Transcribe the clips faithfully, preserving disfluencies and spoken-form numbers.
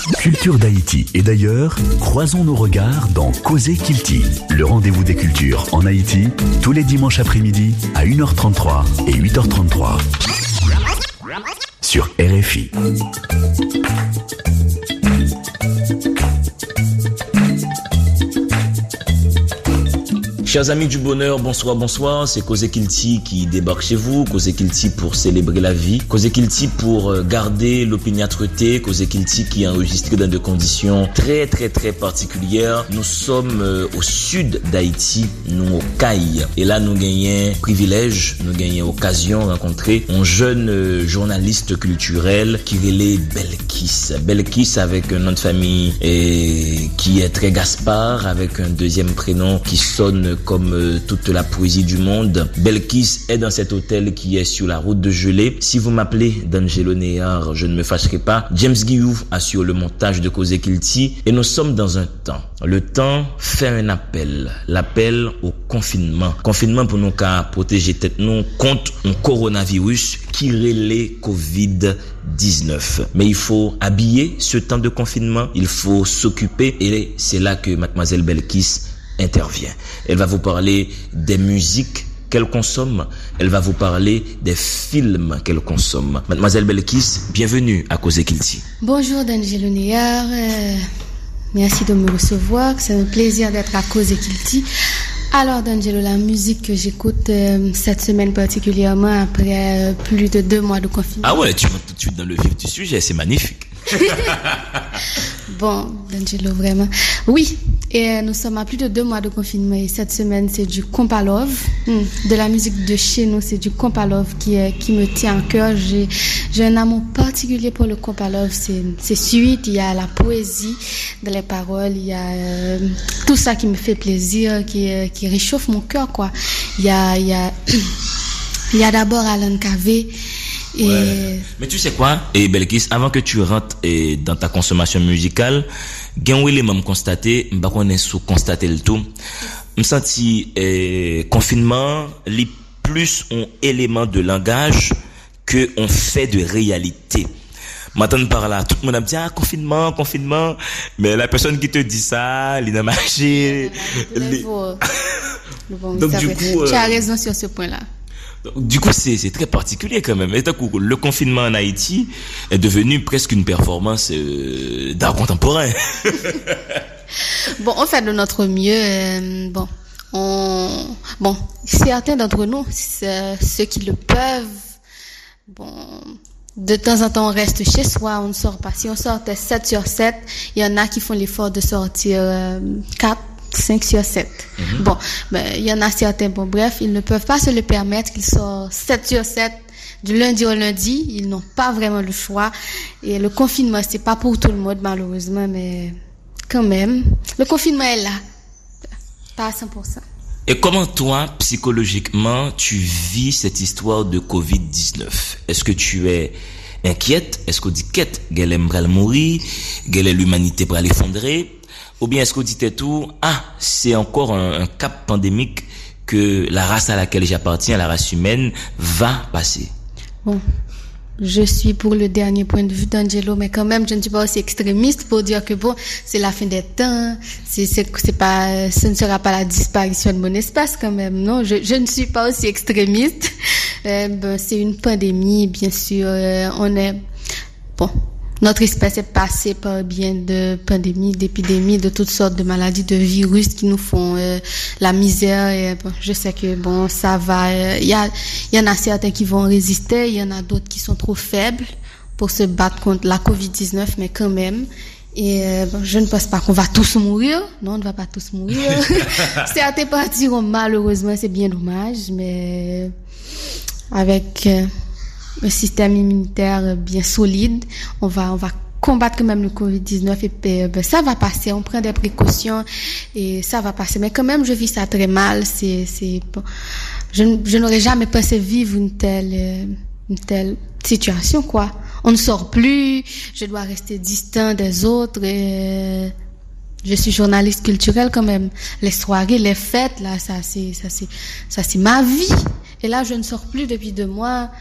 Culture d'Haïti et d'ailleurs, croisons nos regards dans Causer Kilti, le rendez-vous des cultures en Haïti, tous les dimanches après-midi à une heure trente-trois et huit heures trente-trois sur R F I. Chers amis du bonheur, bonsoir, bonsoir. C'est Causer Kilti qui débarque chez vous. Causer Kilti pour célébrer la vie. Causer Kilti pour garder l'opiniâtreté. Causer Kilti qui est enregistré dans des conditions très, très, très particulières. Nous sommes euh, au sud d'Haïti, nous au Caille. Et là, nous gagnons privilège, nous gagnons occasion de rencontrer un jeune euh, journaliste culturel qui relait Belkis. Belkis avec un nom de famille et qui est très Gaspard, avec un deuxième prénom qui sonne comme euh, toute la poésie du monde. Belkis est dans cet hôtel qui est sur la route de Gelée. Si vous m'appelez D'Angelo Néard, je ne me fâcherai pas. James Guillou assure le montage de Causer Kilti et nous sommes dans un temps. Le temps fait un appel. L'appel au confinement. Confinement pour nous qu'à protéger tête nous contre un coronavirus qui relaie covid dix-neuf. Mais il faut habiller ce temps de confinement. Il faut s'occuper et c'est là que mademoiselle Belkis intervient. Elle va vous parler des musiques qu'elle consomme. Elle va vous parler des films qu'elle consomme. Mademoiselle Belkis, bienvenue à Causer Kilti. Bonjour D'Angelo Néard. Euh, merci de me recevoir. C'est un plaisir d'être à Causer Kilti. Alors D'Angelo, la musique que j'écoute euh, cette semaine particulièrement après euh, plus de deux mois de confinement. Ah ouais, tu vas tout de suite dans le vif du sujet, c'est magnifique. Bon, D'Angelo, vraiment. Oui, et nous sommes à plus de deux mois de confinement et cette semaine, c'est du Kompalov. Hum, de la musique de chez nous, c'est du Kompalov qui, est, qui me tient à cœur. J'ai, j'ai un amour particulier pour le Kompalov. C'est, c'est suite, il y a la poésie dans les paroles, il y a euh, tout ça qui me fait plaisir, qui, euh, qui réchauffe mon cœur, quoi. Il y a, il y a, il y a d'abord Alan Kavé. Et... Ouais. Mais tu sais quoi, et Belkis, avant que tu rentres et dans ta consommation musicale, gen wè m'am constaté, m'pa connait sous constater le tout. Me senti eh, confinement li plus un élément de langage que un fait de réalité. M'entendre par là, tout le monde a dit ah confinement, confinement, mais la personne qui te dit ça, il n'a marché. Les... Donc du coup, tu as raison sur ce point-là. Du coup, c'est, c'est très particulier quand même. Et d'un coup, le confinement en Haïti est devenu presque une performance euh, d'art contemporain. Bon, on fait de notre mieux. Euh, bon, on, bon, certains d'entre nous, ceux qui le peuvent, bon, de temps en temps, on reste chez soi, on ne sort pas. Si on sortait sept sur sept, il y en a qui font l'effort de sortir euh, quatre. cinq sur sept. Mm-hmm. Bon, ben, il y en a certains, bon, bref, ils ne peuvent pas se le permettre, qu'ils sortent sept sur sept du lundi au lundi, ils n'ont pas vraiment le choix. Et le confinement, c'est pas pour tout le monde, malheureusement, mais quand même, le confinement est là. Pas à cent pour cent. Et comment toi, psychologiquement, tu vis cette histoire de covid dix-neuf? Est-ce que tu es inquiète? Est-ce qu'on dit qu'est, qu'elle aimerait mourir? Qu'elle est l'humanité pour l'effondrer? Ou bien est-ce qu'on dit tout, ah, c'est encore un, un cap pandémique que la race à laquelle j'appartiens, la race humaine, va passer? Bon, je suis pour le dernier point de vue d'Angelo, mais quand même, je ne suis pas aussi extrémiste pour dire que bon, c'est la fin des temps, c'est, c'est, c'est pas, ce ne sera pas la disparition de mon espace quand même, non, je, je ne suis pas aussi extrémiste. Euh, ben, c'est une pandémie, bien sûr, euh, on est, bon, notre espèce est passée par bien de pandémies, d'épidémies, de toutes sortes de maladies, de virus qui nous font euh, la misère. Et, bon, je sais que bon, ça va. Il euh, y a, il y en a certains qui vont résister, il y en a d'autres qui sont trop faibles pour se battre contre la covid dix-neuf, mais quand même. Et euh, bon, je ne pense pas qu'on va tous mourir. Non, on ne va pas tous mourir. Certains partiront malheureusement, c'est bien dommage, mais avec euh, un système immunitaire bien solide, on va, on va combattre quand même le covid dix-neuf et puis, ben, ça va passer, on prend des précautions et ça va passer. Mais quand même, je vis ça très mal. C'est, c'est, bon, je, je n'aurais jamais pensé vivre une telle, une telle situation, quoi. On ne sort plus, je dois rester distant des autres et je suis journaliste culturelle quand même. Les soirées, les fêtes, là, ça c'est, ça c'est, ça c'est ma vie. Et là, je ne sors plus depuis deux mois.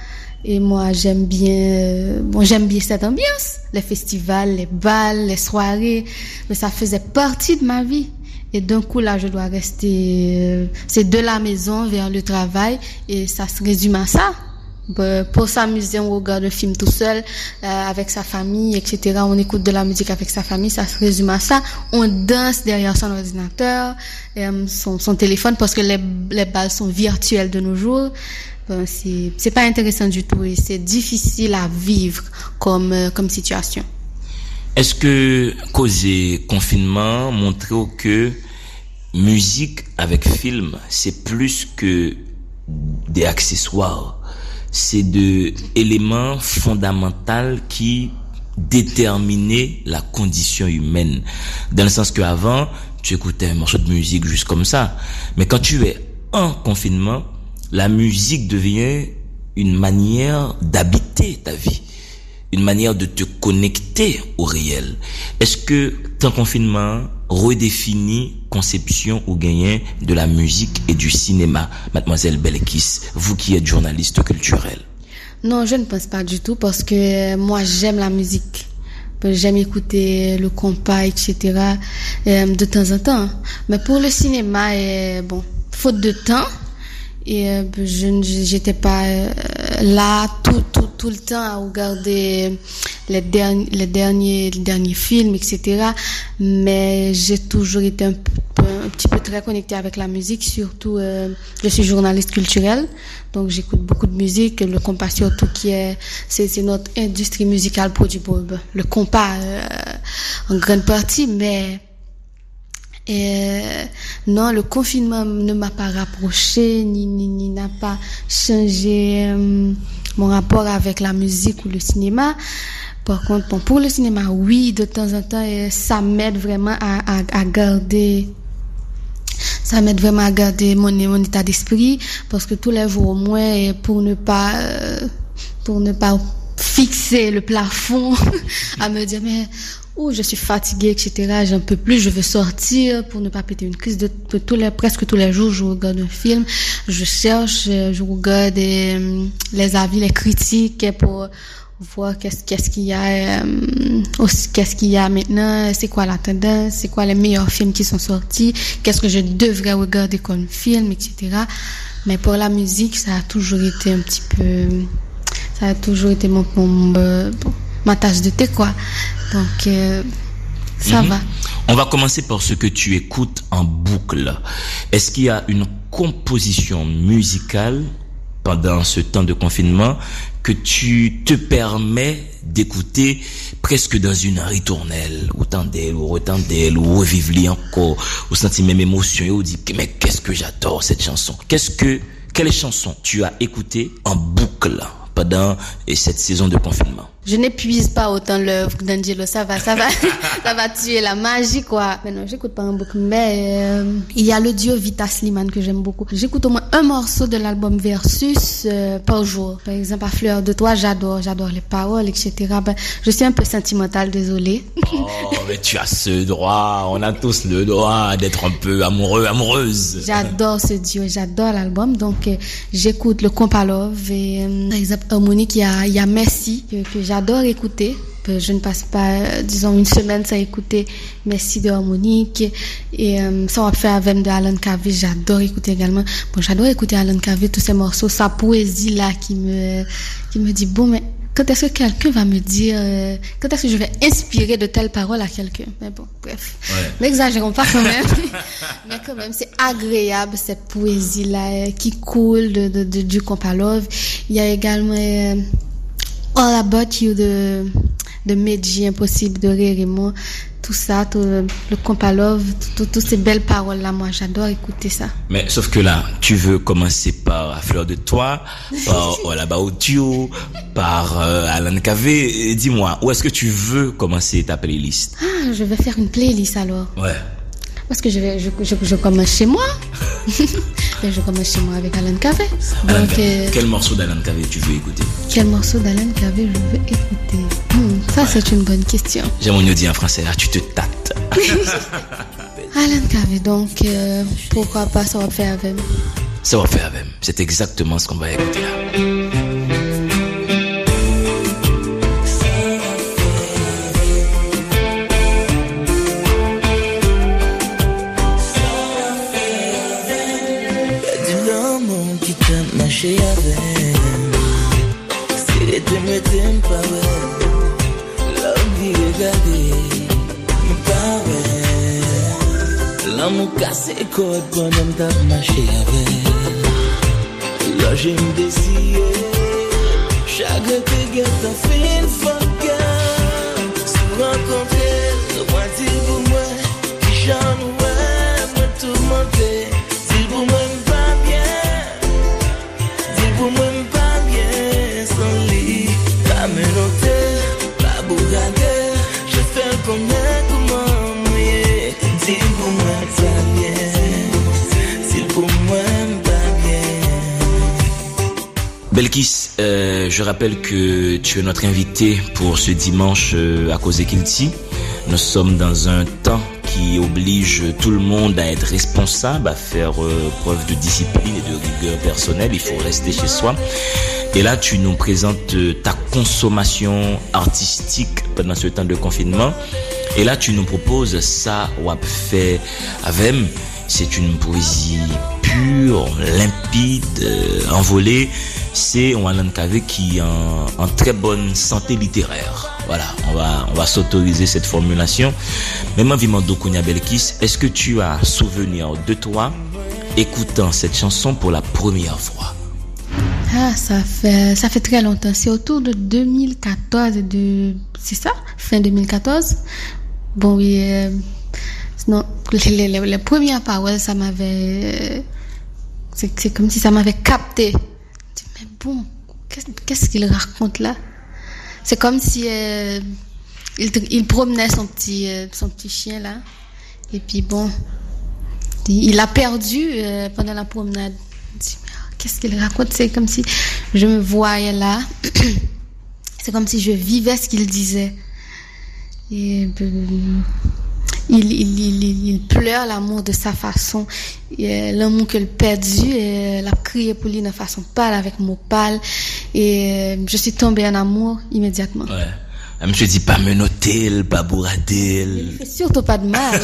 Et moi, j'aime bien, euh, bon, j'aime bien cette ambiance, les festivals, les balles, les soirées, mais ça faisait partie de ma vie. Et d'un coup, là, je dois rester, euh, c'est de la maison vers le travail, et ça se résume à ça. Pour s'amuser, on regarde un film tout seul, euh, avec sa famille, et cetera. On écoute de la musique avec sa famille, ça se résume à ça. On danse derrière son ordinateur, euh, son, son téléphone, parce que les, les balles sont virtuelles de nos jours. Ben, c'est, c'est pas intéressant du tout et c'est difficile à vivre comme, euh, comme situation. Est-ce que causer confinement montrait que musique avec film, c'est plus que des accessoires? C'est de éléments fondamentaux qui déterminaient la condition humaine. Dans le sens qu'avant, tu écoutais un morceau de musique juste comme ça. Mais quand tu es en confinement, la musique devient une manière d'habiter ta vie. Une manière de te connecter au réel. Est-ce que ton confinement redéfinit conception ou gagnant de la musique et du cinéma, mademoiselle Belkis, vous qui êtes journaliste culturelle? Non, je ne pense pas du tout parce que moi j'aime la musique. J'aime écouter le compas, et cetera de temps en temps. Mais pour le cinéma, bon, faute de temps, et euh, je j'étais pas euh, là tout tout tout le temps à regarder les derniers les derniers les derniers films, et cetera. Mais j'ai toujours été un peu un petit peu très connectée avec la musique, surtout euh, je suis journaliste culturelle, donc j'écoute beaucoup de musique. Le compas surtout qui est c'est c'est notre industrie musicale produit pour le compas euh, en grande partie, mais Et euh, non, le confinement ne m'a pas rapproché, ni, ni, ni n'a pas changé euh, mon rapport avec la musique ou le cinéma. Par contre, bon, pour le cinéma, oui, de temps en temps, euh, ça m'aide vraiment à, à, à garder, ça m'aide vraiment à garder mon, mon état d'esprit, parce que tous les jours au moins, pour ne pas, euh, pour ne pas fixer le plafond, à me dire mais ou je suis fatiguée, et cetera. J'en peux plus, je veux sortir pour ne pas péter une crise. De, de tous les, presque tous les jours, je regarde un film, je cherche, je regarde euh, les avis, les critiques pour voir qu'est-ce, qu'est-ce qu'il y a, euh, aussi, qu'est-ce qu'il y a maintenant, c'est quoi la tendance, c'est quoi les meilleurs films qui sont sortis, qu'est-ce que je devrais regarder comme film, et cetera. Mais pour la musique, ça a toujours été un petit peu, ça a toujours été mon, mon euh, ma tasse de thé, quoi. Donc, euh, ça mm-hmm. va. On va commencer par ce que tu écoutes en boucle. Est-ce qu'il y a une composition musicale pendant ce temps de confinement que tu te permets d'écouter presque dans une ritournelle, autant d'elle, ou autant d'elle, ou revivre encore, ou sentir même émotion, et ou dire, mais qu'est-ce que j'adore cette chanson. Qu'est-ce que, quelle chanson tu as écouté en boucle pendant cette saison de confinement? Je n'épuise pas autant l'œuvre d'Angelo, ça va, ça va, ça va tuer la magie, quoi. Mais non, j'écoute pas un beaucoup, mais euh, il y a le duo Vita Slimane que j'aime beaucoup. J'écoute au moins un morceau de l'album Versus euh, par jour. Par exemple, à Fleur de Toi, j'adore, j'adore les paroles, et cetera. Ben, je suis un peu sentimentale, désolée. Oh, mais tu as ce droit, on a tous le droit d'être un peu amoureux, amoureuse. J'adore ce duo, j'adore l'album, donc euh, j'écoute le Compa Love et euh, par exemple Harmonique, il y a, il y a Merci que, que j'adore. J'adore écouter. Je ne passe pas, euh, disons, une semaine sans écouter Merci de Harmonique. Et euh, ça va faire avec de Alan Kaveh. J'adore écouter également. Bon, j'adore écouter Alan Kaveh, tous ces morceaux, sa poésie là qui me, qui me dit, bon, mais quand est-ce que quelqu'un va me dire, euh, quand est-ce que je vais inspirer de telles paroles à quelqu'un? Mais bon, bref. Ouais. N'exagérons pas quand même. Mais quand même, c'est agréable cette poésie là euh, qui coule de, de, de, du Compa Love. Il y a également euh, All About You de, de Medji, Impossible de rire et moi. Tout ça, tout, le Compa Love, toutes tout, ces belles paroles-là, moi, j'adore écouter ça. Mais sauf que là, tu veux commencer par À Fleur de Toi, par All About You, par euh, Alan Kaveh. Dis-moi, où est-ce que tu veux commencer ta playlist? Ah, je vais faire une playlist alors. Ouais. Parce que je vais, je, je, je commence chez moi. Et je commence chez moi avec Alan Kaveh. Alan Donc, euh, quel morceau d'Alan Kaveh tu veux écouter? Quel morceau d'Alan Kaveh je veux écouter? Hmm, ça, ouais. C'est une bonne question. J'aime on dit en français, là, tu te tâtes. Alan Kaveh, donc, euh, pourquoi pas ça va faire avec. Ça va faire avec. C'est exactement ce qu'on va écouter là. L'amour cassé code pendant t'as marché avec. Là j'ai me désiré. Chagrin te guette en fin fuck. Si rencontrer, le moi dit pour moi. Qui j'en ouais, moi tout monter. Dis pour moi pas bien. Dis pour moi pas bien. Sans lit, pas me noter. Pas bourrader. Je fais comme un comment. Dis pour moi pas bien. Dis pour moi pas bien. Belkis, euh, je rappelle que tu es notre invité pour ce dimanche euh, à Causer Kilti. Nous sommes dans un temps qui oblige tout le monde à être responsable, à faire euh, preuve de discipline et de rigueur personnelle. Il faut rester chez soi. Et là, tu nous présentes euh, ta consommation artistique pendant ce temps de confinement. Et là, tu nous proposes ça, Wap fait Avem. C'est une poésie pure, limpide, euh, envolée. C'est un Alan Kavé qui est en, en très bonne santé littéraire. Voilà, on va, on va s'autoriser cette formulation. Mais moi, Vimando Kounia Belkis, est-ce que tu as souvenir de toi écoutant cette chanson pour la première fois? Ah, ça fait, ça fait très longtemps. C'est autour de deux mille quatorze, de, c'est ça? Fin deux mille quatorze? Bon, oui, euh, non, les, les, les premières paroles, ça m'avait, c'est, c'est comme si ça m'avait capté. Mais bon, qu'est-ce, qu'est-ce qu'il raconte là? C'est comme si euh, il, il promenait son petit, euh, son petit chien là, et puis bon, il, il a perdu euh, pendant la promenade. Qu'est-ce qu'il raconte? C'est comme si je me voyais là. C'est comme si je vivais ce qu'il disait. Et, euh, il, il, il, il pleure l'amour de sa façon. Et, l'amour qu'elle perdu, elle a crié pour lui de façon pâle, avec mots pâles. Et euh, je suis tombée en amour immédiatement. Ouais. Je me suis dit, pas me noter, pas bourrader. Il fait surtout pas de mal.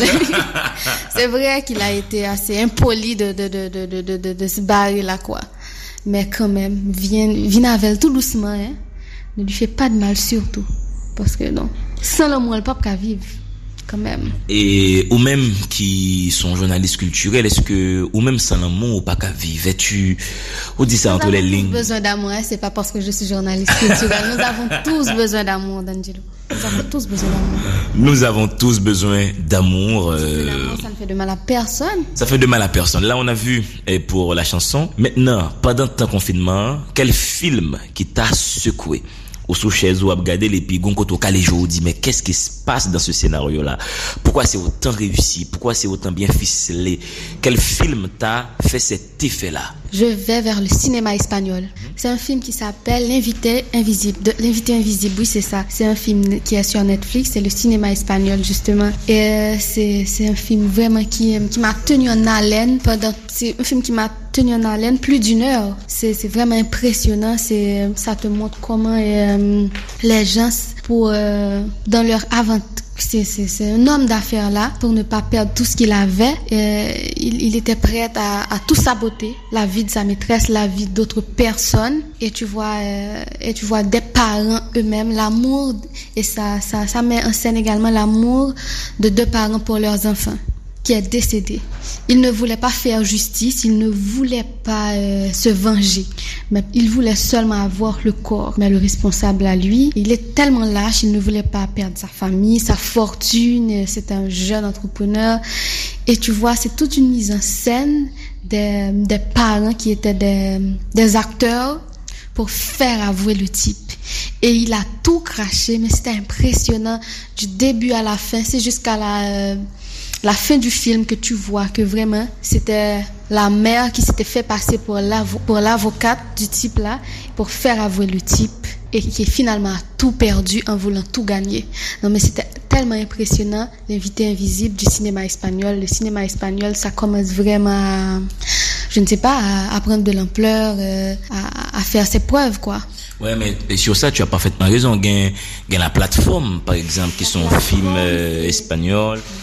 C'est vrai qu'il a été assez impoli de, de, de, de, de, de, de se barrer là, quoi. Mais quand même, viens, viens avec tout doucement, hein. Ne lui fais pas de mal, surtout. Parce que non, sans l'amour, le peuple qu'à vivre. Quand même. Et ou même qui sont journalistes culturels, est-ce que ou même sans l'amour ou pas qu'à vivre, tu ou dit ça entre les lignes? Nous avons besoin d'amour, hein? C'est pas parce que je suis journaliste culturel. Nous avons tous besoin d'amour, D'Angelo. Nous avons tous besoin d'amour. Nous avons tous besoin d'amour. Euh... L'amour, ça ne fait de mal à personne. Ça fait de mal à personne. Là, on a vu et pour la chanson. Maintenant, pendant ton confinement, quel film qui t'a secoué? Ou sous chaise ou à regarder les pigons quand on calé jour dit mais qu'est-ce qui se passe dans ce scénario là? Pourquoi c'est autant réussi? Pourquoi c'est autant bien ficelé? Quel film t'a fait cet effet là? Je vais vers le cinéma espagnol. C'est un film qui s'appelle L'invité invisible. De, L'invité invisible, oui, c'est ça. C'est un film qui est sur Netflix. C'est le cinéma espagnol, justement. Et euh, c'est, c'est un film vraiment qui, qui m'a tenu en haleine pendant, c'est un film qui m'a tenu en haleine plus d'une heure. C'est, c'est vraiment impressionnant. C'est, ça te montre comment euh, les gens, pour, euh, dans leur aventure, C'est, c'est, c'est un homme d'affaires là, pour ne pas perdre tout ce qu'il avait. Euh, il, il était prêt à, à tout saboter, la vie de sa maîtresse, la vie d'autres personnes. Et tu vois, euh, et tu vois des parents eux-mêmes, l'amour, et ça, ça, ça met en scène également l'amour de deux parents pour leurs enfants, qui est décédé. Il ne voulait pas faire justice, il ne voulait pas euh, se venger, mais il voulait seulement avoir le corps. Mais le responsable à lui, il est tellement lâche, il ne voulait pas perdre sa famille, sa fortune. C'est un jeune entrepreneur. Et tu vois, c'est toute une mise en scène des, des parents qui étaient des, des acteurs pour faire avouer le type. Et il a tout craché, mais c'était impressionnant du début à la fin. C'est jusqu'à la... Euh, la fin du film que tu vois que vraiment c'était la mère qui s'était fait passer pour, l'avo- pour l'avocate du type là pour faire avouer le type et qui finalement a tout perdu en voulant tout gagner. Non mais c'était tellement impressionnant. L'invité invisible du cinéma espagnol. Le cinéma espagnol, ça commence vraiment à, je ne sais pas, à, à prendre de l'ampleur, euh, à, à faire ses preuves quoi. Ouais, mais et sur ça, tu as parfaitement raison. Gain, gain la plateforme, par exemple, qui sont films euh, espagnols.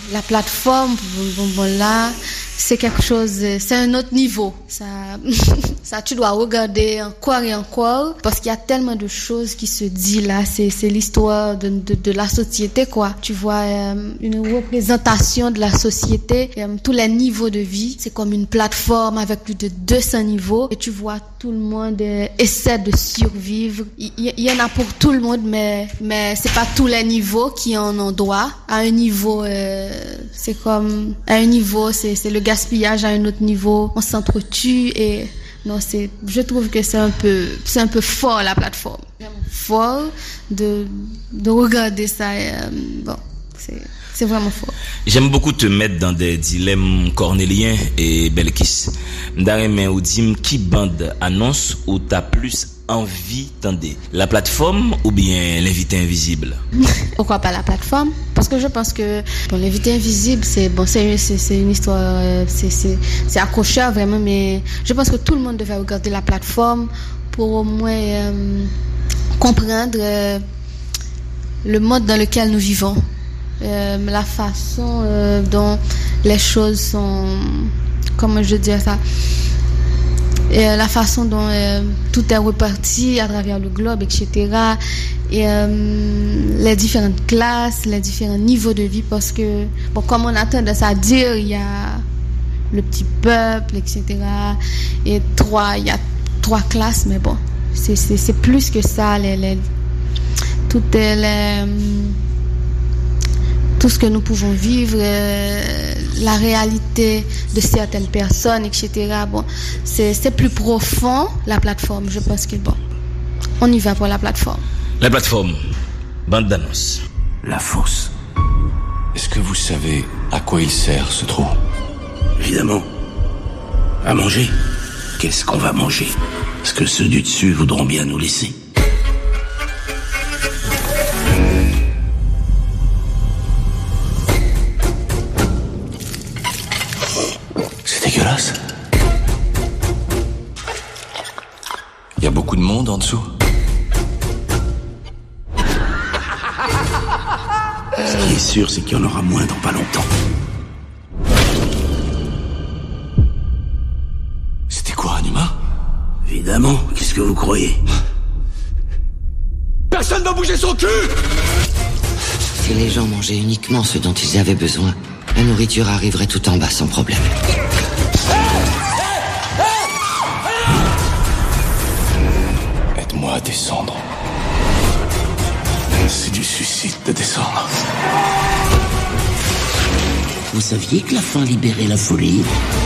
la plateforme, bon, bon là, c'est quelque chose, c'est un autre niveau. Ça, ça, tu dois regarder encore et encore parce qu'il y a tellement de choses qui se disent là. C'est, c'est l'histoire de, de, de la société, quoi. Tu vois, euh, une représentation de la société, euh, tous les niveaux de vie. C'est comme une plateforme avec plus de deux cents niveaux et tu vois tout le monde euh, essaie de survivre. Il y, y en a pour tout le monde, mais, mais c'est pas tous les niveaux qui en ont droit. À un niveau, euh, c'est comme, à un niveau, c'est, c'est le gaspillage, à un autre niveau, on s'entretue et non, c'est, je trouve que c'est un peu, c'est un peu fort la plateforme, vraiment fort de de regarder ça. Et, euh, bon, c'est c'est vraiment fort. J'aime beaucoup te mettre dans des dilemmes cornéliens et Belkis. M'dareme ou dim qui bande annonce ou t'as plus envie tendez, la plateforme ou bien l'invité invisible? Pourquoi pas la plateforme? Parce que je pense que bon, l'invité invisible, c'est bon, c'est c'est, c'est une histoire, c'est c'est c'est accrocheur vraiment, mais je pense que tout le monde devrait regarder la plateforme pour au moins euh, comprendre euh, le mode dans lequel nous vivons, euh, la façon euh, dont les choses sont, comment je dis ça. Et euh, la façon dont euh, tout est reparti à travers le globe, et cetera. Et euh, les différentes classes, les différents niveaux de vie, parce que, bon, comme on a tendance à dire, il y a le petit peuple, et cetera. Et trois, il y a trois classes, mais bon, c'est c'est c'est plus que ça. Les les toutes les tout ce que nous pouvons vivre, euh, la réalité de certaines personnes, et cetera. Bon, c'est, c'est plus profond, la plateforme. Je pense que bon, on y va pour la plateforme. La plateforme, bande d'annonces. La fosse. Est-ce que vous savez à quoi il sert ce trou? Évidemment. À manger. Qu'est-ce qu'on va manger? Est-ce que ceux du dessus voudront bien nous laisser? Dégueulasse. Il y a beaucoup de monde en dessous. Ce qui est sûr, c'est qu'il y en aura moins dans pas longtemps. C'était quoi, un humain? Évidemment, qu'est-ce que vous croyez? Personne n'a bougé son cul! Si les gens mangeaient uniquement ce dont ils avaient besoin, la nourriture arriverait tout en bas sans problème. Aide-moi à descendre. C'est du suicide de descendre. Vous saviez que la faim libérait la folie?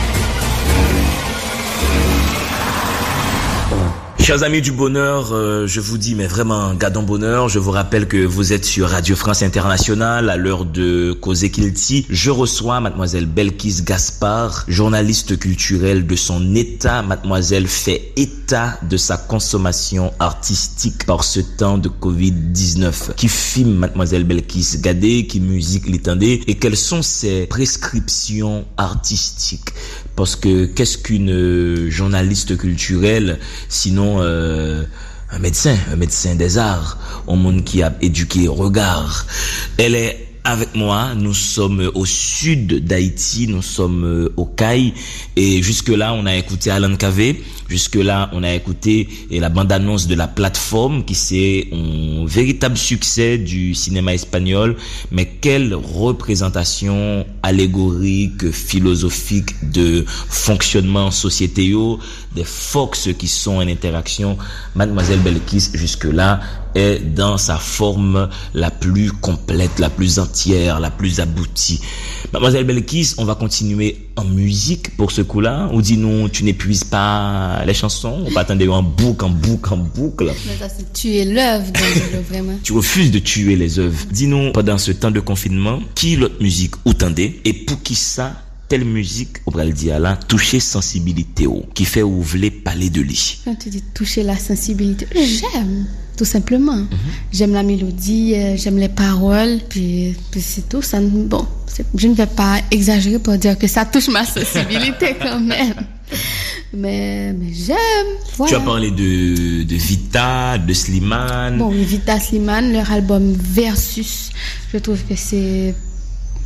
Chers amis du bonheur, euh, je vous dis mais vraiment gardons bonheur. Je vous rappelle que vous êtes sur Radio France Internationale à l'heure de Causer Kilti. Je reçois mademoiselle Belkis Gaspard, journaliste culturelle de son état. Mademoiselle fait état de sa consommation artistique par ce temps de covid dix-neuf. Qui filme mademoiselle Belkis Gadé, qui musique l'étendait et quelles sont ses prescriptions artistiques? Parce que qu'est-ce qu'une journaliste culturelle sinon euh, un médecin, un médecin des arts, un monde qui a éduqué regard. Elle est avec moi, nous sommes au sud d'Haïti, nous sommes au Caille et jusque-là on a écouté Alan Kavé, jusque-là on a écouté et la bande-annonce de la plateforme qui c'est un véritable succès du cinéma espagnol, mais quelle représentation allégorique, philosophique de fonctionnement sociétéo, des forces qui sont en interaction. Mademoiselle Belkis jusque-là est dans sa forme la plus complète, la plus entière, la plus aboutie. Mademoiselle Belkis, on va continuer en musique pour ce coup-là. Ou dis-nous, tu n'épuises pas les chansons? On va attendre en boucle, en boucle, en boucle. Mais ça, c'est tuer l'œuvre, vraiment. Tu refuses de tuer les œuvres. Dis-nous, pendant ce temps de confinement, qui l'autre musique ou tendez et pour qui ça? Telle musique, on va le dire là, toucher sensibilité, qui fait ouvrir parler de lui. Quand tu dis toucher la sensibilité, j'aime, tout simplement. Mm-hmm. J'aime la mélodie, euh, j'aime les paroles, puis, puis c'est tout. Ça, bon, c'est, je ne vais pas exagérer pour dire que ça touche ma sensibilité quand même. Mais, mais j'aime. Voilà. Tu as parlé de, de Vita, de Slimane. Bon, Vita, Slimane, leur album Versus, je trouve que c'est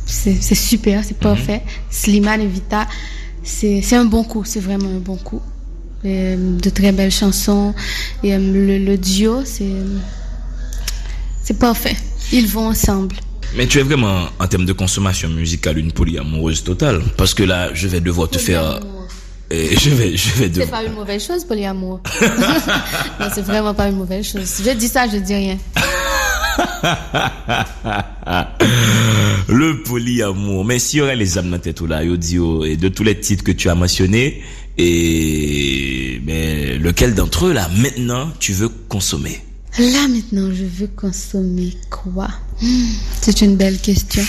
c'est, c'est super, c'est parfait. Mm-hmm. Slimane et Vita, c'est, c'est un bon coup, c'est vraiment un bon coup. Et, de très belles chansons. Et le, le duo, c'est, c'est parfait. Ils vont ensemble. Mais tu es vraiment, en termes de consommation musicale, une polyamoureuse totale. Parce que là, je vais devoir te faire... Et je vais, je vais devoir... C'est pas une mauvaise chose, polyamour. Non, c'est vraiment pas une mauvaise chose. Je dis ça, je dis rien. Le polyamour. Mais si y aurait les âmes dans la tête ou là, audio et de tous les titres que tu as mentionnés, et mais lequel d'entre eux là maintenant tu veux consommer? Là maintenant je veux consommer quoi? C'est une belle question.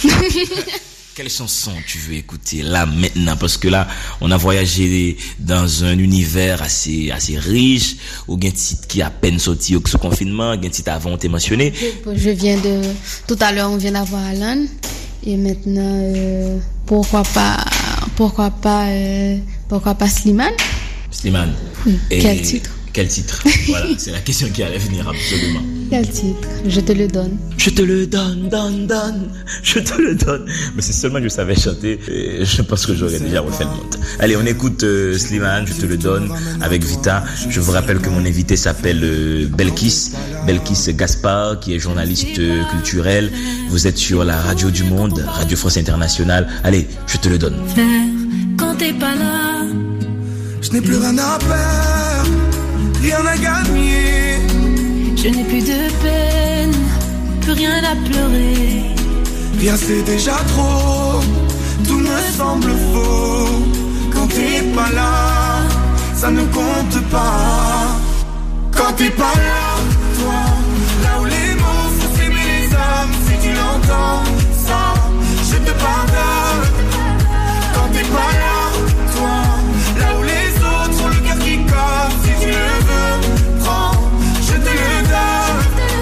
Quelle chanson tu veux écouter là maintenant? Parce que là, on a voyagé dans un univers assez assez riche, où il y a un titre qui a à peine sorti au confinement, il y a un titre avant on t'a mentionné. Je, je viens de tout à l'heure on vient d'avoir Alan et maintenant euh, pourquoi pas pourquoi pas euh, pourquoi pas Slimane? Slimane. Oui. Et quel titre? Quel titre? Voilà, c'est la question qui allait venir absolument. Quel titre? Je te le donne. Je te le donne, donne, donne. Je te le donne. Mais si seulement je savais chanter, je pense que j'aurais déjà refait le monde. Allez, on écoute euh, Slimane, Je te le donne, avec Vita. Je vous rappelle que mon invité s'appelle euh, Belkis. Belkis Gaspard, qui est journaliste euh, culturel. Vous êtes sur la radio du monde, Radio France Internationale. Allez, je te le donne. Quand t'es pas là, je n'ai plus rien à perdre, rien à gagner. Je n'ai plus de peine, plus rien à pleurer. Rien c'est déjà trop, tout me semble faux. Quand t'es pas là, ça ne compte pas. Quand t'es pas là, toi, là où les mots font s'aimer les âmes. Si tu l'entends, ça, je te pardonne. Quand t'es pas là, toi, là où les autres ont le cœur qui colle. Si tu le veux, prends, je te le donne.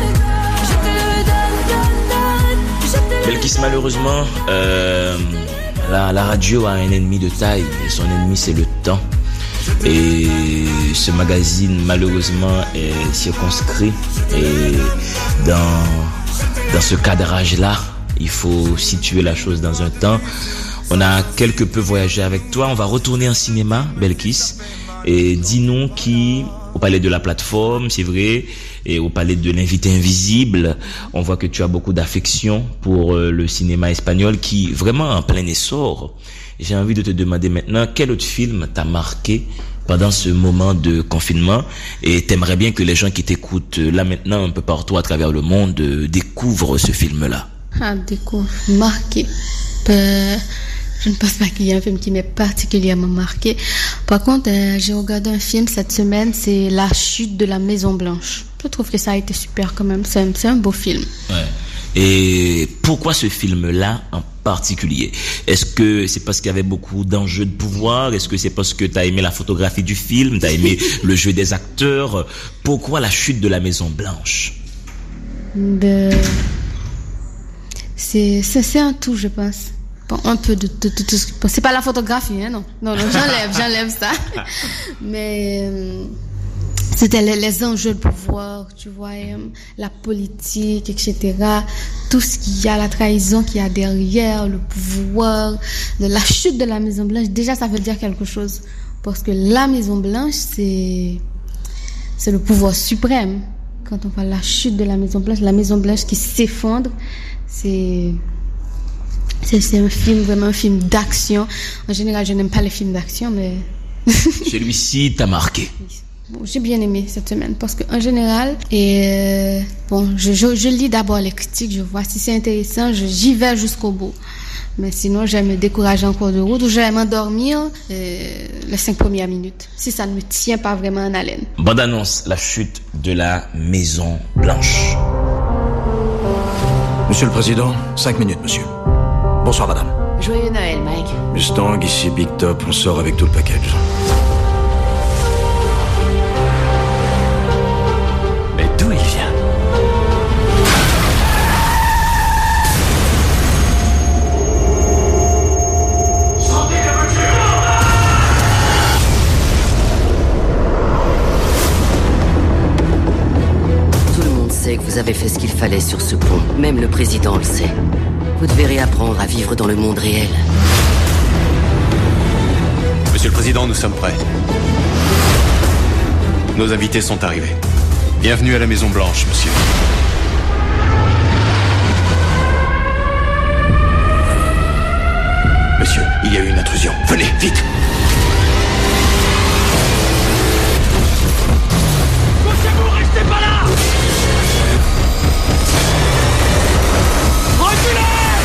Je te le donne, donne, donne. Je te le Belkis, malheureusement, euh, la, la radio a un ennemi de taille. Et son ennemi, c'est le temps. Et ce magazine, malheureusement, est circonscrit. Et dans, dans ce cadrage-là, il faut situer la chose dans un temps. On a quelque peu voyagé avec toi. On va retourner en cinéma, Belkis. Et dis-nous qui, au palais de la plateforme, c'est vrai, et au palais de l'invité invisible, on voit que tu as beaucoup d'affection pour euh, le cinéma espagnol qui est vraiment en plein essor. J'ai envie de te demander maintenant, quel autre film t'a marqué pendant ce moment de confinement, et t'aimerais bien que les gens qui t'écoutent là maintenant un peu partout à travers le monde euh, découvrent ce film-là? Ah, découvre, marqué. Euh, je ne pense pas qu'il y ait un film qui m'ait particulièrement marqué. Par contre, euh, j'ai regardé un film cette semaine, c'est La Chute de la Maison Blanche. Je trouve que ça a été super quand même, c'est un, c'est un beau film. Ouais. Et pourquoi ce film-là en particulier? Est-ce que c'est parce qu'il y avait beaucoup d'enjeux de pouvoir? Est-ce que c'est parce que tu as aimé la photographie du film? Tu as aimé le jeu des acteurs? Pourquoi La Chute de la Maison Blanche? De... C'est, c'est, c'est un tout, je pense. Bon, un peu de tout. De, de, de, c'est pas la photographie, hein, non. Non, non, j'enlève, j'enlève ça. Mais euh, c'était les, les enjeux de pouvoir, tu vois, euh, la politique, et cetera. Tout ce qu'il y a, la trahison qu'il y a derrière, le pouvoir, de la chute de la Maison Blanche. Déjà, ça veut dire quelque chose. Parce que la Maison Blanche, c'est, c'est le pouvoir suprême. Quand on parle de la chute de la Maison Blanche, la Maison Blanche qui s'effondre, c'est, c'est, c'est un film, vraiment un film d'action. En général, je n'aime pas les films d'action, mais... Celui-ci t'a marqué? Bon, j'ai bien aimé cette semaine, parce qu'en général, et euh, bon, je, je, je lis d'abord les critiques, je vois si c'est intéressant, je, j'y vais jusqu'au bout. Mais sinon, j'aime me décourager en cours de route ou j'aime m'endormir euh, les cinq premières minutes, si ça ne me tient pas vraiment en haleine. Bande annonce, La Chute de la Maison Blanche. Monsieur le Président, cinq minutes, monsieur. Bonsoir, madame. Joyeux Noël, Mike. Mustang, ici Big Top, on sort avec tout le package. Mais d'où il vient? Tout le monde sait que vous avez fait ce qu'il fallait sur ce pont. Même le président le sait. Vous devez réapprendre à vivre dans le monde réel. Monsieur le Président, nous sommes prêts. Nos invités sont arrivés. Bienvenue à la Maison Blanche, monsieur. Monsieur, il y a eu une intrusion. Venez, vite! Poussez-vous, restez pas là! Reculez!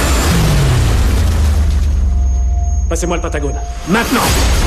Passez-moi le Pentagone. Maintenant!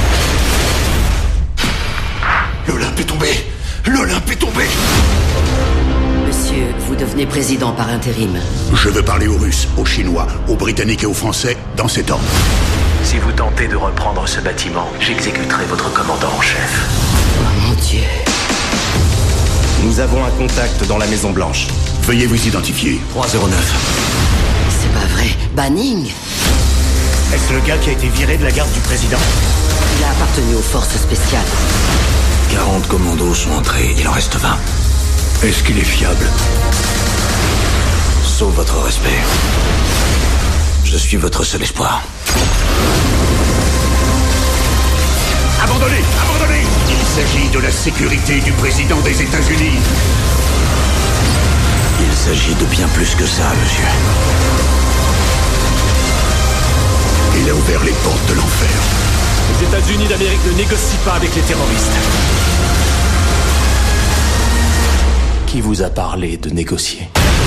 L'Olympe est tombé! L'Olympe est tombé! Monsieur, vous devenez président par intérim. Je veux parler aux Russes, aux Chinois, aux Britanniques et aux Français dans cet ordre. Si vous tentez de reprendre ce bâtiment, j'exécuterai votre commandant en chef. Oh mon Dieu. Nous avons un contact dans la Maison Blanche. Veuillez vous identifier. trois zéro neuf. C'est pas vrai. Banning? Est-ce le gars qui a été viré de la garde du président? Il a appartenu aux forces spéciales. quarante commandos sont entrés, il en reste vingt. Est-ce qu'il est fiable? Sauf votre respect. Je suis votre seul espoir. Abandonnez! Abandonnez! Il s'agit de la sécurité du président des États-Unis. Il s'agit de bien plus que ça, monsieur. Il a ouvert les portes de l'enfer. Les États-Unis d'Amérique ne négocient pas avec les terroristes. Qui vous a parlé de négocier?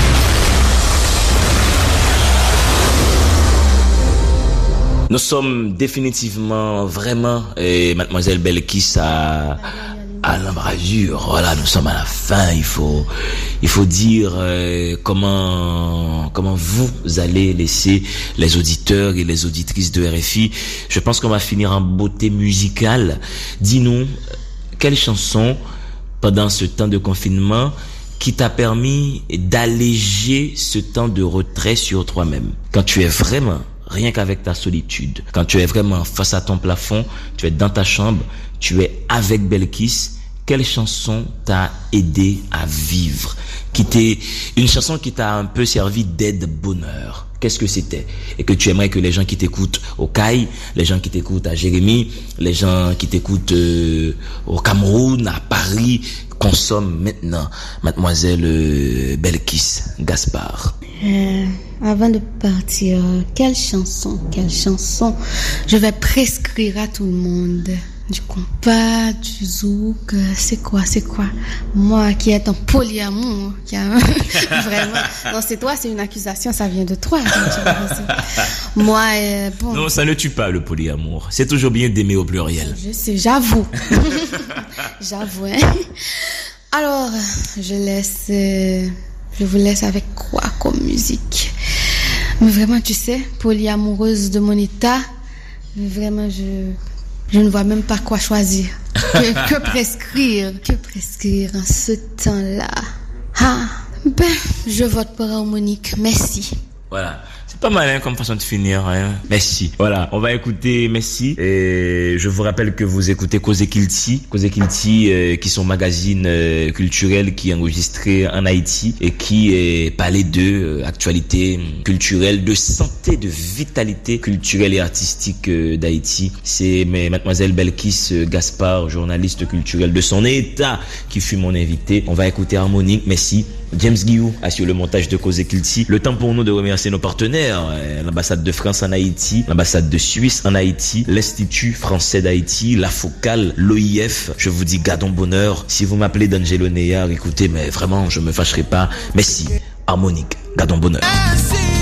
Nous sommes définitivement, vraiment, et Mademoiselle Belkis à, à l'embrasure. Voilà, nous sommes à la fin. Il faut, il faut dire euh, comment, comment vous allez laisser les auditeurs et les auditrices de R F I. Je pense qu'on va finir en beauté musicale. Dis-nous, quelle chanson, pendant ce temps de confinement, qui t'a permis d'alléger ce temps de retrait sur toi-même? Quand tu es vraiment rien qu'avec ta solitude, quand tu es vraiment face à ton plafond, tu es dans ta chambre, tu es avec Belkis, quelle chanson t'a aidé à vivre? Qui t'est, une chanson qui t'a un peu servi d'aide-bonheur. Qu'est-ce que c'était? Et que tu aimerais que les gens qui t'écoutent au Caille, les gens qui t'écoutent à Jérémy, les gens qui t'écoutent euh, au Cameroun, à Paris, consomment maintenant, Mademoiselle euh, Belkis Gaspard. Euh, avant de partir, quelle chanson, quelle chanson je vais prescrire à tout le monde? Du compas, du zouk, c'est quoi, c'est quoi? Moi qui est en polyamour, qui a vraiment... Non, c'est toi, c'est une accusation, ça vient de toi. Moi, euh, bon... Non, ça ne tue pas le polyamour. C'est toujours bien d'aimer au pluriel. Je sais, j'avoue. J'avoue, hein. Alors, je laisse... Euh, je vous laisse avec quoi comme musique? Mais vraiment, tu sais, polyamoureuse de mon état, mais vraiment, je... Je ne vois même pas quoi choisir. Que, que prescrire? Que prescrire en ce temps-là? Ah, ben, je vote pour Harmonique. Merci. Voilà. C'est pas mal, hein, comme façon de finir, hein. Merci. Voilà. On va écouter Merci. Et je vous rappelle que vous écoutez Cause Kilti. Cause Kilti, euh, qui sont magazines euh, culturels qui est enregistré en Haïti et qui est parlé de euh, actualité culturelle, de santé, de vitalité culturelle et artistique euh, d'Haïti. C'est mais, Mademoiselle Belkis euh, Gaspard, journaliste culturelle de son état, qui fut mon invité. On va écouter Harmonique. Merci. James Guillou assure le montage de Cause Kilti. Le temps pour nous de remercier nos partenaires, l'ambassade de France en Haïti, l'ambassade de Suisse en Haïti, l'Institut français d'Haïti, la Focale, l'O I F. Je vous dis gardons bonheur. Si vous m'appelez D'Angelo Neyar, écoutez, mais vraiment, je me fâcherai pas. Merci. Harmonique, gardons bonheur. Merci.